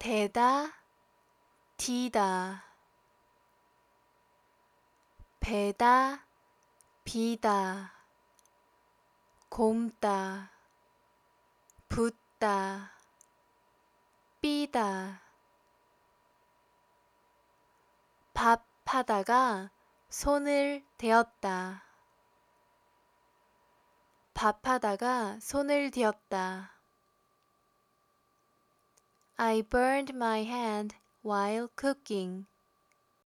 대다, 디다, 배다, 비다, 곪다, 붓다, 삐다. 밥 하다가 손을 대었다. 밥 하다가 손을 대었다. I burned my hand while cooking.